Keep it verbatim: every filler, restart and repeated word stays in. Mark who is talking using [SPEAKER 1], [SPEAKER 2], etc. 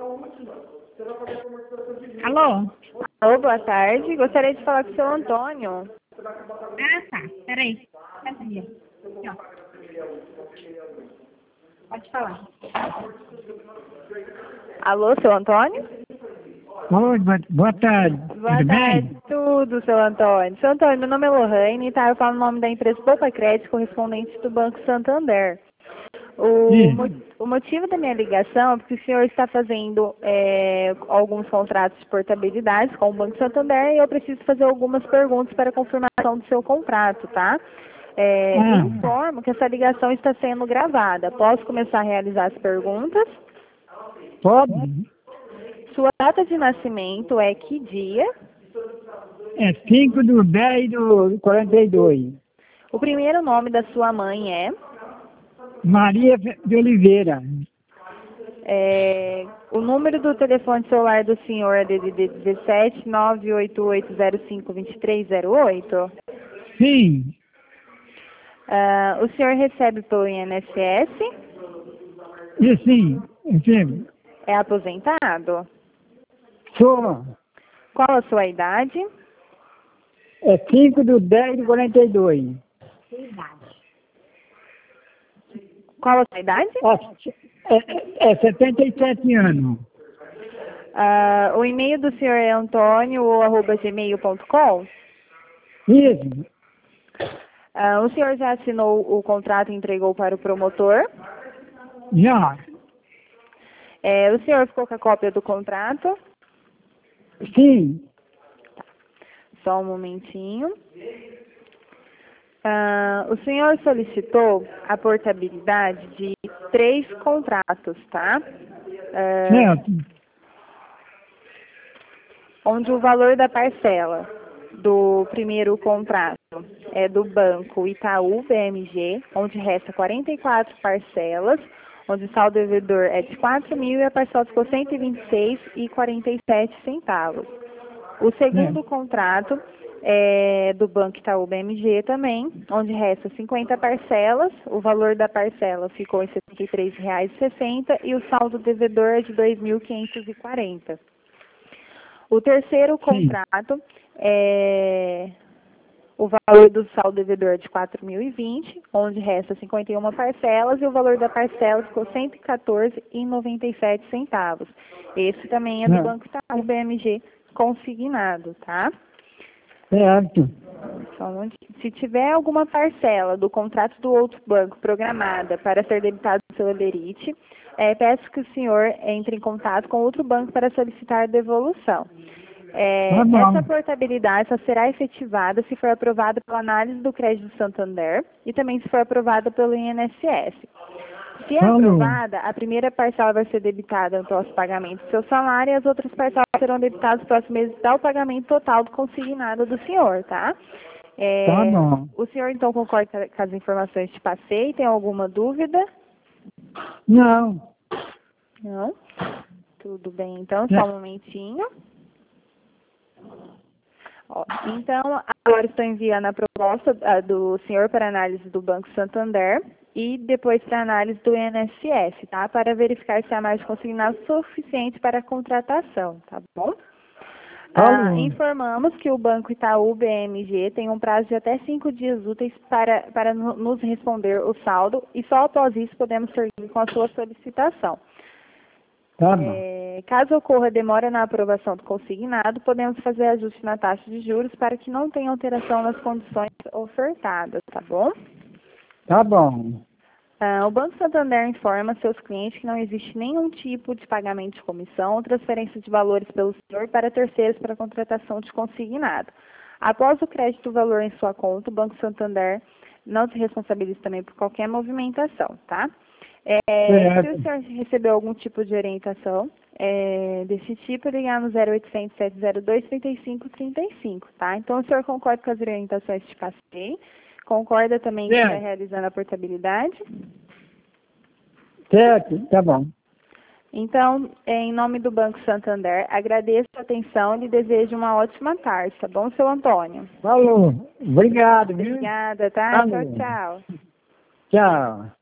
[SPEAKER 1] Alô?
[SPEAKER 2] Alô, boa tarde. Gostaria de falar com o seu Antônio.
[SPEAKER 1] Ah, tá. Peraí. Cadê? Aqui, ó. Pode falar.
[SPEAKER 2] Alô, seu Antônio?
[SPEAKER 3] Oi, boa, boa tarde.
[SPEAKER 2] Boa
[SPEAKER 3] Tudo
[SPEAKER 2] tarde.
[SPEAKER 3] bem?
[SPEAKER 2] Tudo, seu Antônio. Seu Antônio, meu nome é Lohane, tá? Eu falo no nome da empresa Poupa Crédito, correspondente do Banco Santander. O, mo-
[SPEAKER 3] Sim.
[SPEAKER 2] o motivo da minha ligação é porque o senhor está fazendo é, alguns contratos de portabilidade com o Banco Santander e eu preciso fazer algumas perguntas para confirmação do seu contrato, tá? É,
[SPEAKER 3] Ah,
[SPEAKER 2] informo que essa ligação está sendo gravada. Posso começar a realizar as perguntas?
[SPEAKER 3] pode?
[SPEAKER 2] Sua data de nascimento é que dia?
[SPEAKER 3] É cinco do dez do quarenta e dois.
[SPEAKER 2] O primeiro nome da sua mãe é?
[SPEAKER 3] Maria de Oliveira.
[SPEAKER 2] É, o número do telefone celular do senhor é D D D dezessete, nove oito oito zero cinco, dois três zero oito?
[SPEAKER 3] Sim.
[SPEAKER 2] Ah, o senhor recebe pelo I N S S?
[SPEAKER 3] E sim, sim.
[SPEAKER 2] É aposentado?
[SPEAKER 3] Sou.
[SPEAKER 2] Qual a sua idade?
[SPEAKER 3] É cinco do dez do quarenta e dois.
[SPEAKER 2] Qual a sua idade?
[SPEAKER 3] É, é, é setenta e sete anos.
[SPEAKER 2] Ah, o e-mail do senhor é antônio, arroba gmail ponto com?
[SPEAKER 3] Isso.
[SPEAKER 2] Ah, o senhor já assinou o contrato e entregou para o promotor?
[SPEAKER 3] Já.
[SPEAKER 2] É, o senhor ficou com a cópia do contrato?
[SPEAKER 3] Sim.
[SPEAKER 2] Só um momentinho. Ah, o senhor solicitou a portabilidade de três contratos, tá? Ah,
[SPEAKER 3] Certo.
[SPEAKER 2] onde o valor da parcela do primeiro contrato é do banco Itaú B M G, onde resta quarenta e quatro parcelas, onde o saldo devedor é de quatro mil e a parcela ficou cento e vinte e seis reais e quarenta e sete centavos. O segundo contrato é do Banco Itaú B M G também, onde resta cinquenta parcelas, o valor da parcela ficou em setenta e três reais e sessenta centavos e o saldo devedor é de dois mil quinhentos e quarenta reais. O terceiro contrato é o valor do saldo devedor de quatro mil e vinte, onde resta cinquenta e uma parcelas e o valor da parcela ficou cento e quatorze reais e noventa e sete centavos. Esse também é do Banco Itaú B M G consignado, tá?
[SPEAKER 3] Certo.
[SPEAKER 2] Só um momentinho. Se tiver alguma parcela do contrato do outro banco programada para ser debitado pelo Lerite, é, peço que o senhor entre em contato com outro banco para solicitar devolução. É,
[SPEAKER 3] Tá bom.
[SPEAKER 2] essa portabilidade só será efetivada se for aprovada pela análise do crédito Santander e também se for aprovada pelo I N S S. Se é
[SPEAKER 3] Falou.
[SPEAKER 2] aprovada, a primeira parcela vai ser debitada no próximo pagamento do seu salário e as outras parcelas serão debitadas no próximo mês até o pagamento total do consignado do senhor, tá? É,
[SPEAKER 3] Tá bom.
[SPEAKER 2] o senhor, então, concorda com as informações que te passei? Tem alguma dúvida?
[SPEAKER 3] Não.
[SPEAKER 2] Não? Tudo bem, então, só um momentinho. Ó, então, agora estou enviando a proposta ah, do senhor para análise do Banco Santander e depois para análise do I N S S, tá? Para verificar se há mais consignado suficiente para a contratação, tá bom? Ah, informamos que o Banco Itaú B M G tem um prazo de até cinco dias úteis para, para no- nos responder o saldo e só após isso podemos seguir com a sua solicitação.
[SPEAKER 3] Tá bom.
[SPEAKER 2] É, caso ocorra demora na aprovação do consignado, podemos fazer ajuste na taxa de juros para que não tenha alteração nas condições ofertadas, tá bom?
[SPEAKER 3] Tá bom.
[SPEAKER 2] Ah, o Banco Santander informa seus clientes que não existe nenhum tipo de pagamento de comissão ou transferência de valores pelo senhor para terceiros para contratação de consignado. Após o crédito do valor em sua conta, o Banco Santander não se responsabiliza também por qualquer movimentação, tá? É, se o senhor recebeu algum tipo de orientação é, desse tipo, ligar no zero oitocentos, sete zero dois, três cinco três cinco, tá? Então, o senhor concorda com as orientações que te passei? Concorda também que está
[SPEAKER 3] Certo.
[SPEAKER 2] realizando a portabilidade?
[SPEAKER 3] Certo, tá bom.
[SPEAKER 2] Então, em nome do Banco Santander, agradeço a atenção e lhe desejo uma ótima tarde, tá bom, seu Antônio?
[SPEAKER 3] Falou. Obrigado, viu?
[SPEAKER 2] Obrigada, tá?
[SPEAKER 3] Falou.
[SPEAKER 2] Tchau, tchau.
[SPEAKER 3] Tchau.